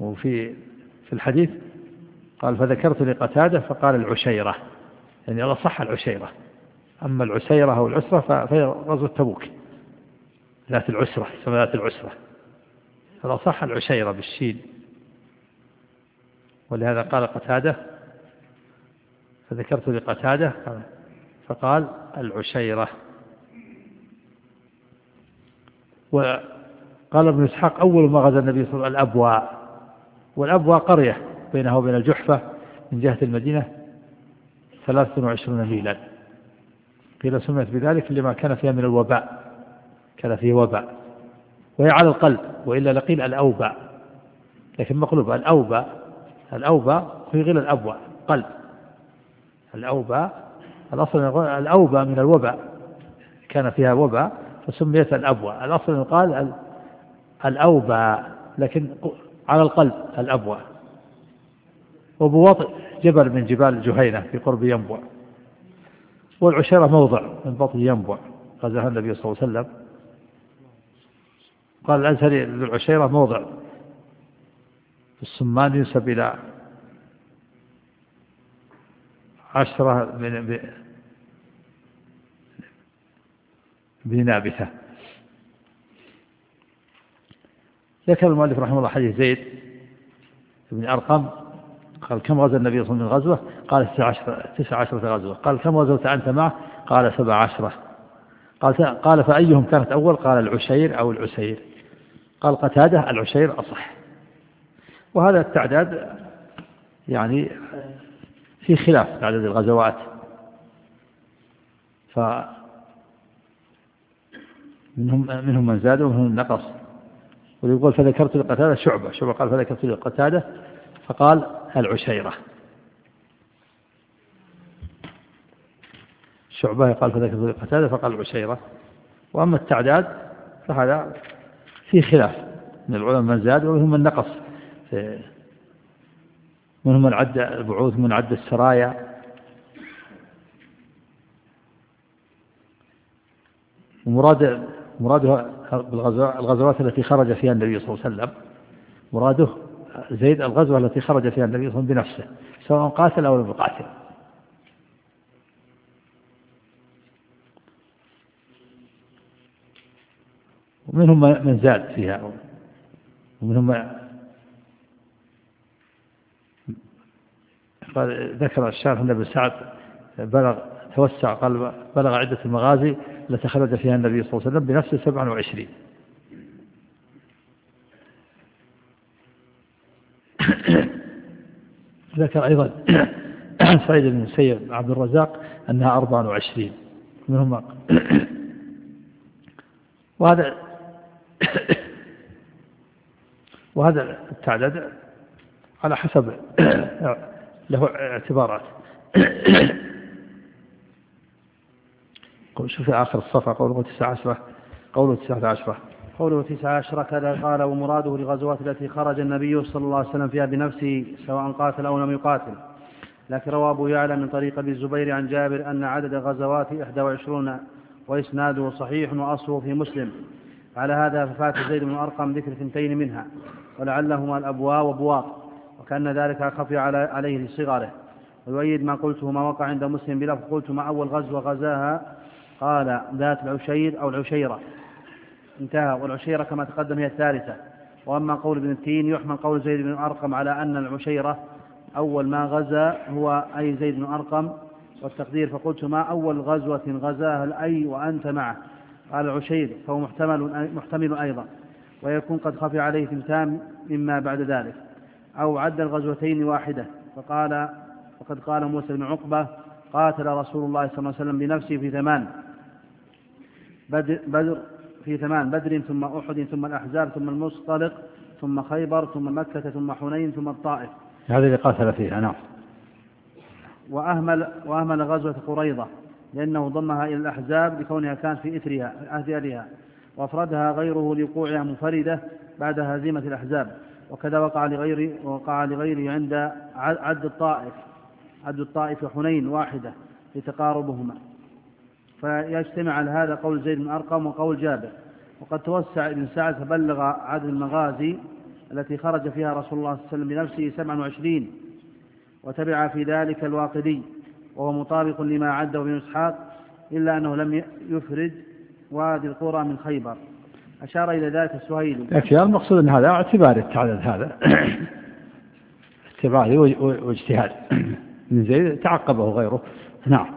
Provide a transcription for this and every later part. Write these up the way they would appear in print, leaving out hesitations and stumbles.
في الحديث قال فذكرت لقتادة فقال العشيرة، يعني الله صح العشيرة. أما العسيرة أو العسرة فهي غزوة تبوك ذات العسرة، اسمها ذات العسرة، فلا صح العشيرة بالشين. ولهذا قال قتادة فذكرت لقتادة فقال العشيرة. وقال ابن إسحاق أول ما غزا النبي صلى الله عليه وسلم الأبواء، والأبواء قرية بينها وبين الجحفة من جهة المدينة 23 ميلا، قيل سميت بذلك لما كان فيها من الوباء، كان فيه وباء، وهي على القلب، وإلا لقيل الأوباء، لكن مقلوب الأوباء هي غير الأبواء قلب. الأوباء الأصل الأوباء من الوباء، كان فيها وباء فسميت الأبواء. الأصل يقال الأوباء لكن على القلب الأبواء. وبواطئ جبل من جبال جهينة في قرب ينبع، والعشيرة موضع من بطن ينبع غزاها النبي صلى الله عليه وسلم. قال الأزهري للعشيرة موضع في السمان ينسب إلى 10 بنابثة. ذكر المؤلف رحمه الله حديث زيد بن أرقم قال كم غزا النبي صلى الله عليه وسلم من غزوة؟ قال 19 غزوة. قال كم غزوت أنت معه؟ قال 17. قال فأيهم كانت أول؟ قال العشير أو العسير. قال قتادة العشير أصح. وهذا التعداد يعني في خلاف تعداد الغزوات، منهم من زاد ومنهم من نقص. ويقول فذكرت لقتادة شعبة قال فذكرت لقتادة فقال العشيرة. شعبة قال فذكرت لقتادة فقال العشيرة. وأما التعداد فهذا في خلاف من العلماء، من زاد ومنهم من نقص، منهم من عد البعوث من عد السرايا. ومراده الغزوات التي خرج فيها النبي صلى الله عليه وسلم، مراده زيد الغزوة التي خرج فيها النبي صلى الله عليه وسلم بنفسه سواء قاتل أو لم يقاتل. ومنهم من زاد فيها، ومنهم قال ذكر الشارح أن ابن سعد توسع قال بلغ عدة المغازي التي خرج فيها النبي صلى الله عليه وسلم بنفسه 27. ذكر أيضا سعيد بن المسيب عبد الرزاق أنها 24 منهم. وهذا التعداد على حسب له اعتبارات. شوف في آخر الصفحة قوله 19 قوله 19 كذا قال ومراده لغزوات التي خرج النبي صلى الله عليه وسلم فيها بنفسه سواء قاتل أو لم يقاتل. لكن روى أبو يعلى من طريق ابي الزبير عن جابر أن عدد غزوات 21 وإسناده صحيح وأصله في مسلم. على هذا ففات زيد بن أرقم ذكر 2 منها ولعلهما الأبواء وبواط، وكأن ذلك خفي عليه لصغره. ويؤيد ما قلته ما وقع عند مسلم بلفظ قلت ما أول غزوة غزاها قال ذات العشير أو العشيرة انتهى، والعشيرة كما تقدم هي الثالثة. وأما قول ابن التين يحمل قول زيد بن أرقم على أن العشيرة أول ما غزا هو أي زيد بن أرقم، والتقدير فقلت ما أول غزوة غزاها الأي وأنت معه قال العشير، فهو محتمل أيضا، ويكون قد خفي عليه 2 مما بعد ذلك، أو عد الغزوتين واحدة. فقد قال موسى بن عقبة قاتل رسول الله صلى الله عليه وسلم بنفسه في 8 بدر ثم أحد ثم الأحزاب ثم المصطلق ثم خيبر ثم مكة ثم حنين ثم الطائف. هذه اللي قاتل فيها. نعم. وأهمل غزوة قريظة لأنه ضمها إلى الأحزاب لكونها كانت في أثرها، وأفردها غيره لوقوعها منفردة بعد هزيمة الأحزاب. وكذا وقع لغيره عند عد الطائف وحنين واحدة لتقاربهما. فيجتمع على هذا قول زيد بن أرقم وقول جابر. وقد توسع ابن سعد فبلغ عدد المغازي التي خرج فيها رسول الله صلى الله عليه وسلم بنفسه 27، وتبع في ذلك الواقدي، وهو مطابق لما عده ابن إسحاق، إلا أنه لم يفرد وادي القرى من خيبر. أشار إلى ذلك السهيلي. لكن المقصود أن هذا اعتبار التعدد، هذا اعتباري واجتهاد من زيد تعقبه غيره. نعم.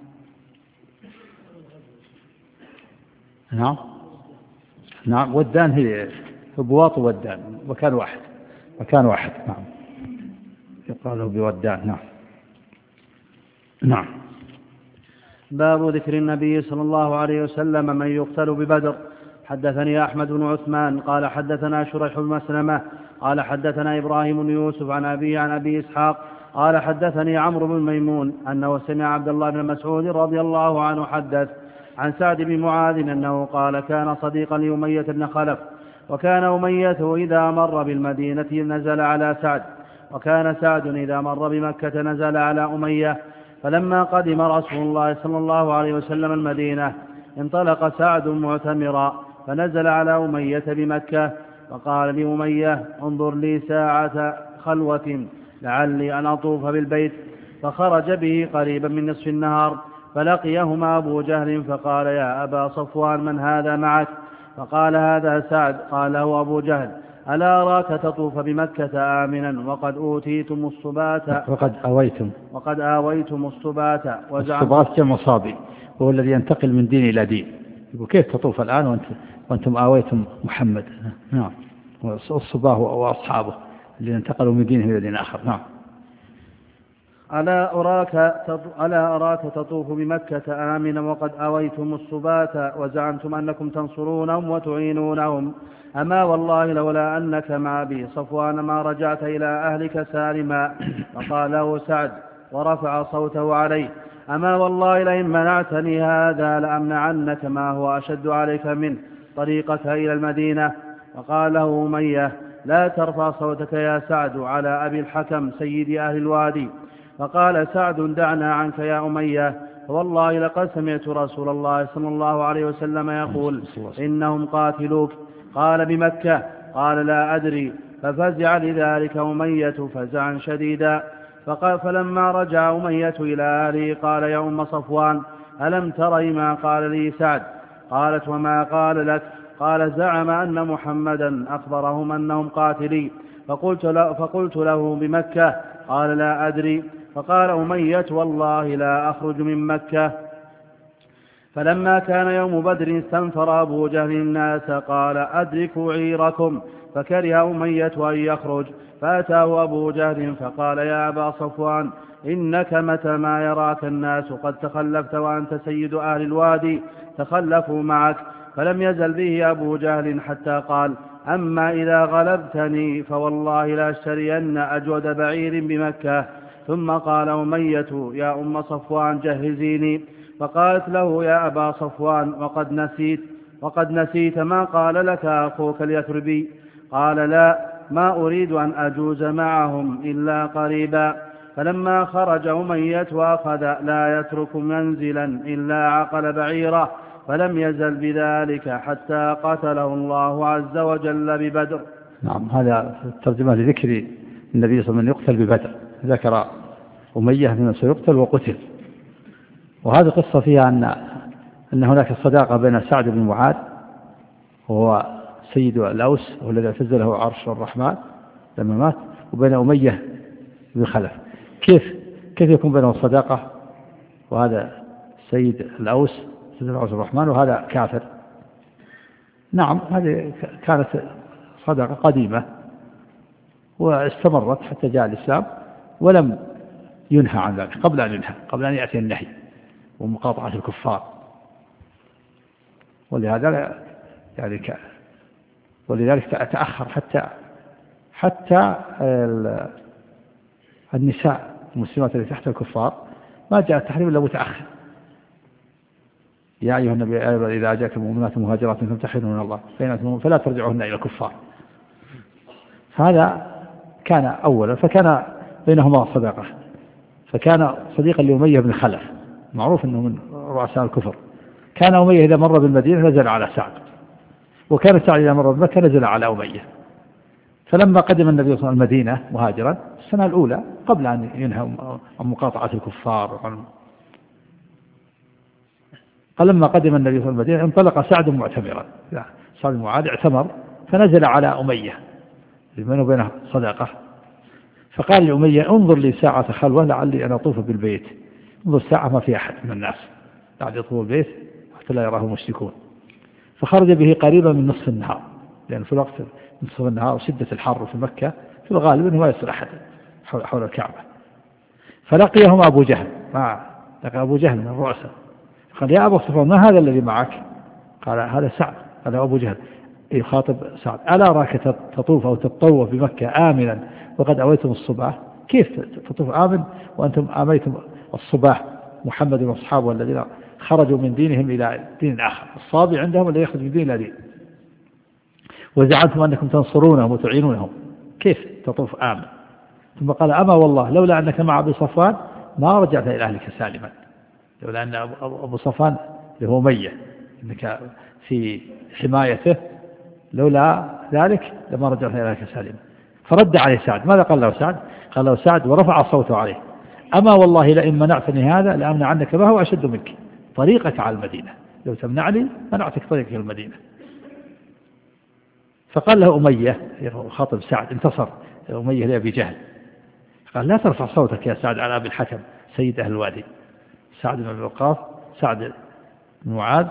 نعم. نعم. ودان هي بواط ودان، مكان واحد. نعم. يقال بودان. نعم. نعم. باب ذكر النبي صلى الله عليه وسلم من يقتل ببدر. حدثني أحمد بن عثمان قال حدثنا شريح بن مسلمة قال حدثنا إبراهيم بن يوسف عن أبي إسحاق قال حدثني عمرو بن ميمون أنه سمع عبد الله بن مسعود رضي الله عنه حدث عن سعد بن معاذ أنه قال كان صديقا لأمية بن خلف، وكان أمية إذا مر بالمدينة نزل على سعد، وكان سعد إذا مر بمكة نزل على أمية. فلما قدم رسول الله صلى الله عليه وسلم المدينة انطلق سعد معتمرا فنزل على أمية بمكة، فقال لأمية انظر لي ساعة خلوة لعلي أن أطوف بالبيت. فخرج به قريبا من نصف النهار فلقيهما أبو جهل فقال يا أبا صفوان من هذا معك؟ فقال هذا سعد. قال له أبو جهل ألا أراك تطوف بمكة آمنا وقد أوتيتم الصبات وقد آويتم الصبات الصبات جمع صابي، وهو الذي ينتقل من دين إلى دين. وكيف تطوف الآن وأنتم آويتم محمد؟ نعم. والصباه وأصحابه الذين انتقلوا من دينه إلى دين آخر. نعم. ألا أراك تطوف بمكة آمنا وقد آويتم الصبات وزعمتم أنكم تنصرونهم وتعينونهم، أما والله لولا أنك مع أبي صفوان ما رجعت إلى أهلك سالما. فقال له سعد ورفع صوته عليه أما والله لئن منعتني هذا لأمنعنك ما هو أشد عليك منه، طريقك إلى المدينة. فقال له أمية لا ترفع صوتك يا سعد على أبي الحكم سيد أهل الوادي. فقال سعد دعنا عنك يا أمية، فوالله لقد سمعت رسول الله صلى الله عليه وسلم يقول إنهم قاتلوك. قال بمكة؟ قال لا أدري. ففزع لذلك أمية فزعا شديدا. فلما رجع أمية إلى أهله قال يا أم صفوان ألم تري ما قال لي سعد؟ قالت وما قال لك؟ قال زعم أن محمدا أخبرهم أنهم قاتلي، فقلت له بمكة؟ قال لا أدري. فقال أمية والله لا أخرج من مكة. فلما كان يوم بدر استنفر أبو جهل الناس قال أدركوا عيركم، فكره أمية أن يخرج، فأتاه أبو جهل فقال يا أبا صفوان إنك متى ما يراك الناس قد تخلفت وأنت سيد أهل الوادي تخلفوا معك. فلم يزل به أبو جهل حتى قال أما إذا غلبتني فوالله لأشترين أجود بعير بمكة. ثم قال أمية يا أم صفوان جهزيني. فقالت له يا أبا صفوان وقد نسيت ما قال لك أخوك اليثربي؟ قال لا ما أريد أن أجوز معهم إلا قريبا. فلما خرج أمية وأخذ لا يترك منزلا إلا عقل بعيره، فلم يزل بذلك حتى قتله الله عز وجل ببدر. نعم. هذا الترجمة لذكر النبي صلى الله عليه وسلم يقتل ببدر، ذكر أمية أنه سيقتل وقتل. وهذه قصة فيها أن هناك صداقة بين سعد بن معاذ وهو سيد الأوس والذي اعتز له عرش الرحمن لما مات، وبين أمية بن خلف. كيف يكون بينهم صداقة وهذا سيد الأوس سيد عرش الرحمن وهذا كافر؟ نعم، هذه كانت صداقة قديمة واستمرت حتى جاء الإسلام، ولم ينهى عن ذلك قبل أن يأتي النهي ومقاطعة الكفار. ولذلك تأخر حتى النساء المسلمات التي تحت الكفار ما جاء التحريم إلا متأخر. يا أيها النبي إذا جاءكم مؤمنات مهاجرات فامتحنوهن الله فلا ترجعوهن إلى الكفار. هذا كان أولا، فكان بينهما صداقة، فكان صديقا لأمية بن خلف معروف أنه من رؤساء الكفر. كان أمية إذا مر بالمدينة نزل على سعد، وكان سعد إذا مر بمكة نزل على أمية. فلما قدم النبي صلى الله عليه وسلم المدينة مهاجرا السنة الأولى قبل أن ينهى عن مقاطعة الكفار، فلما قدم النبي صلى الله عليه وسلم المدينة انطلق سعد معتمرا، سعد بن معاذ اعتمر فنزل على أمية بينه وبينه صداقة، فقال لأمية انظر لي ساعة خلوة لعلي أن أطوف بالبيت، انظر ساعة ما في أحد من الناس بعد يطوف البيت حتى لا يراه المشركون. فخرج به قريبا من نصف النهار، لأن في الوقت نصف النهار وشدة الحر في مكة في الغالب أنه ما يصل أحد حول الكعبة. فلقيهم أبو جهل، لقى أبو جهل من الرؤساء، قال يا أبا صفوان ما هذا الذي معك؟ قال هذا سعد. قال أبو جهل يخاطب سعد ألا أراك تطوف أو تطوف بمكة آمنا وقد أويتم الصباح؟ كيف تطوف آمن وأنتم آميتم الصباح محمد وأصحابه الذين خرجوا من دينهم إلى دين آخر، الصابي عندهم اللي يخرج من دين إلى دين، وزعمتم أنكم تنصرونهم وتعينونهم، كيف تطوف آمن؟ ثم قال أما والله لولا أنك مع أبي صفوان ما رجعت إلى أهلك سالما، لولا أن أبو صفوان اللي هو أمية إنك في حمايته لولا ذلك لما رجعت إلى أهلك سالما. فرد عليه سعد، ماذا قال له سعد؟ قال له سعد ورفع صوته عليه أما والله لئن منعتني هذا لأمنع عنك ما هو أشد منك، طريقك على المدينة، لو تمنعني منعتك طريقك على المدينة. فقال له أمية خاطب سعد انتصر أمية لأبي جهل، قال لا ترفع صوتك يا سعد على أبي الحكم سيد أهل الوادي. سعد بن أبي وقاص سعد بن معاذ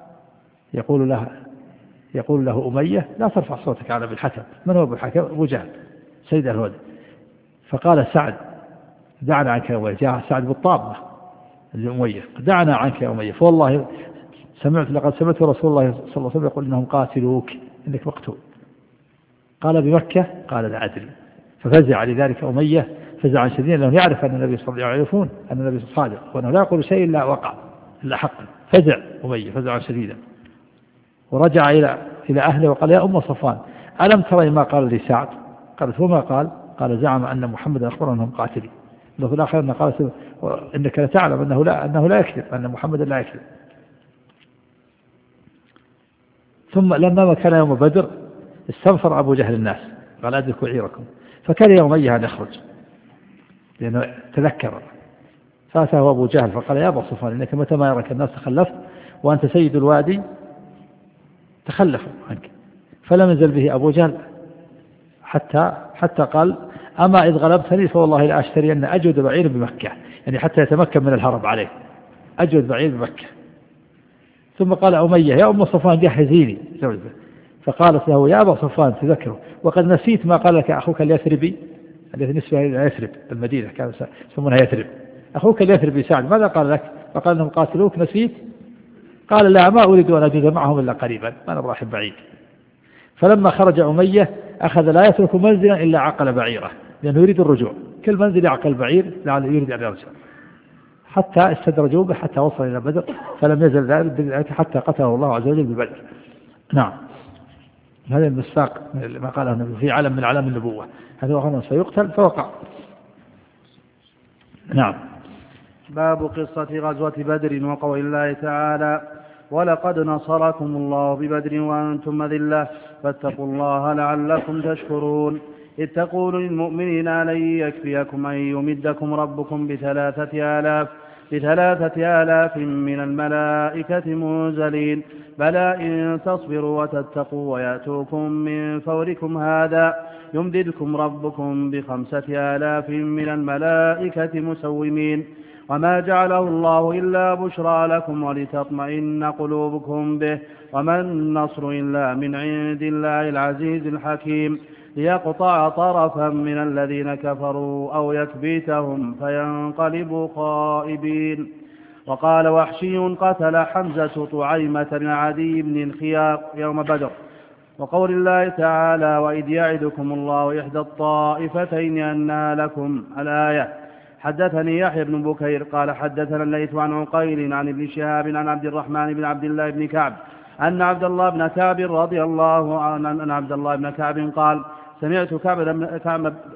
يقول له أمية لا ترفع صوتك على أبي الحكم. من هو أبو الحكم؟ أبو جهل سيد أهل الوادي. فقال سعد دعنا عنك يا أمية، جاء سعد بالطامة لأمية دعنا عنك يا أمية، فوالله لقد سمعت رسول الله صلى الله عليه وسلم يقول إنهم قاتلوك إنك مقتول. قال بمكة؟ قال لا أدري. ففزع لذلك أمية فزعا شديدا لأنه يعرف أن النبي صلى الله عليه وسلم يعرفون أن النبي صادق وأنه لا يقول شيء إلا وقع إلا حقا. فزع أمية فزعا شديدا ورجع إلى أهله وقال يا أم صفوان ألم ترى ما قال لي سعد؟ قالت وما قال؟ قال زعم أن محمد أخبر أنهم قاتلين. في الآخر أنه قال إنك لتعلم أنه لا يكذب، أن محمد لا يكذب. ثم لما كان يوم بدر استنفر أبو جهل الناس قال أدركوا عيركم، فكان يوميها أن يخرج لأنه تذكر. فأتاه أبو جهل فقال يا أبا صفوان إنك متى ما يراك الناس تخلفت وأنت سيد الوادي تخلفوا عنك. فلم يزل به أبو جهل حتى قال أما إذ غلبتني فوالله لا أشتري أن أجود بعير بمكة، يعني حتى يتمكن من الهرب عليه أجود بعير بمكة. ثم قال أمية يا أم صفوان جهزيني زوجته، فقالت له يا أبا صفوان تذكره وقد نسيت ما قال لك أخوك اليثربي الذي نسبه إلى يثرب المدينة كانوا يسمونها يثرب، أخوك اليثربي سعد ماذا قال لك؟ فقال أنهم قاتلوك نسيت؟ قال لا ما أريد أن أجوز معهم إلا قريبا ما أنا رايح بعيد. فلما خرج أمية أخذ لا يترك منزلا إلا عقل بعيره لأنه يريد الرجوع، كل منزل يعقل بعير لعله يريد أن يرجع، حتى استدرجوا به حتى وصل إلى بدر فلم يزل ذلك حتى قتله الله عز وجل ببدر. نعم هذا المصداق ما قاله النبي في علم من علام النبوة، هذا وقال سيقتل فوقع. نعم. باب قصة غزوة بدر وقول الله تعالى ولقد نصركم الله ببدر وأنتم أذلة فاتقوا الله لعلكم تشكرون إذ تقول للمؤمنين لن يكفيكم أن يمدكم ربكم بثلاثة آلاف من الملائكة منزلين بلى إن تصبروا وتتقوا ويأتوكم من فوركم هذا يمددكم ربكم ب5,000 من الملائكة مسومين وما جعله الله إلا بشرى لكم ولتطمئن قلوبكم به وما النصر إلا من عند الله العزيز الحكيم ليقطع طرفا من الذين كفروا أو يكبتهم فينقلبوا خائبين. وقال وحشي قتل حمزة طعيمة بن عدي بن الخياق يوم بدر. وقول الله تعالى وإذ يعدكم الله إحدى الطائفتين أنها لكم الآية. حدثني يحيى بن بكير قال حدثنا الليث عن عقيل عن ابن شهاب عن عبد الرحمن بن عبد الله بن كعب أن عبد الله بن كعب رضي الله عنه أن عبد الله بن كعب قال سمعت كعب